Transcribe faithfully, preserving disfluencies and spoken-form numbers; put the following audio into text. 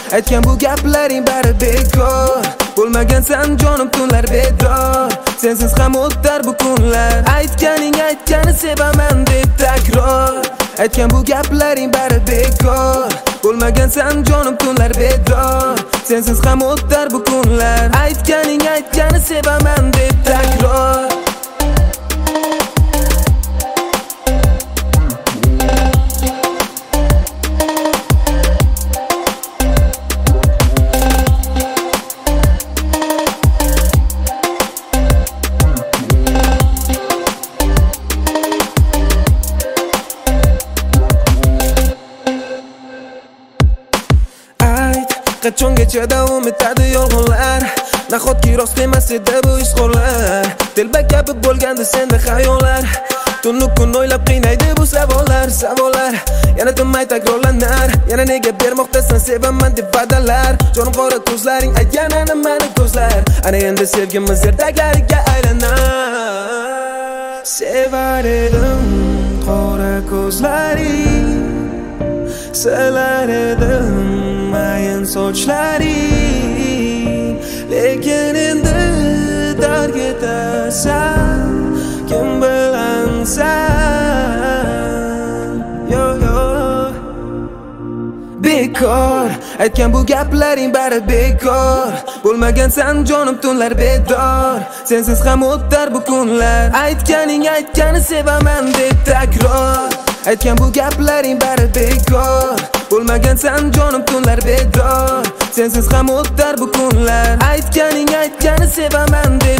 aytgan bu gaplaring bari bekor. Bo'lmagansan jonim tunlar bedor, sensiz ham o'tar bu kunlar. Aytganing aytgani sevaman deb takror, aytgan bu gaplaring bari bekor. Bo'lmagansan jonim tunlar bedor, sensiz ham o'tar bu kunlar. Aytganing aytgani sevaman deb takror. Qachongacha davom etadi yolg'onlar? Nahotki rost emas edi bu izhorlar? Telba kabi bo'lgandi senda xayollar. Tunu kun o'ylab qiynaydi bu savollar, savollar. Yana tinmay takrorlanar. Yana nega bermoqdasan sevaman deb va'dalar? Jonim qora ko'zlaring aytgan ana mani ko'zlar. Ana endi sevgimiz ertaklariga aylanar. Sevar edim qora ko'zlaring, silar edim mayin sochlaring. Lekin endi darg etasan, kim bilansan? Yo yo bekor, aytgan bu gaplaring bari bekor. Bo'lmagansan jonim tunlar bedor, sensiz ham o'tar bu kunlar. Aytganing aytgani sevaman deb takror, aytgan bu gaplaring bari bekor. Bo'lmagansan jonim tunlar bedor, sensiz ham o'tar bu kunlar. Aytganing aytgani sevaman deb